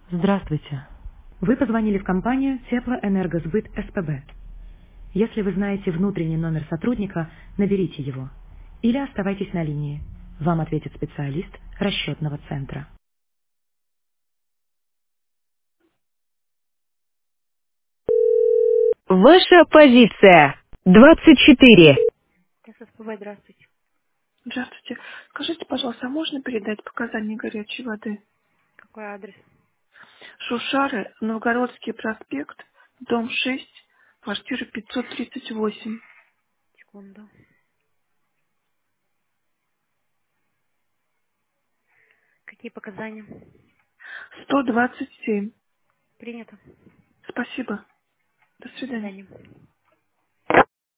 Здравствуйте. Вы позвонили в компанию Теплоэнергосбыт СПБ. Если вы знаете внутренний номер сотрудника, наберите его. Или оставайтесь на линии. Вам ответит специалист расчетного центра. Ваша позиция. 24. СПБ, здравствуйте. Здравствуйте. Скажите, пожалуйста, а можно передать показания горячей воды? Какой адрес? Шушары, Новгородский проспект, дом 6, квартира 538, Секунду. Какие показания? 127. Принято. Спасибо. До До свидания. свидания.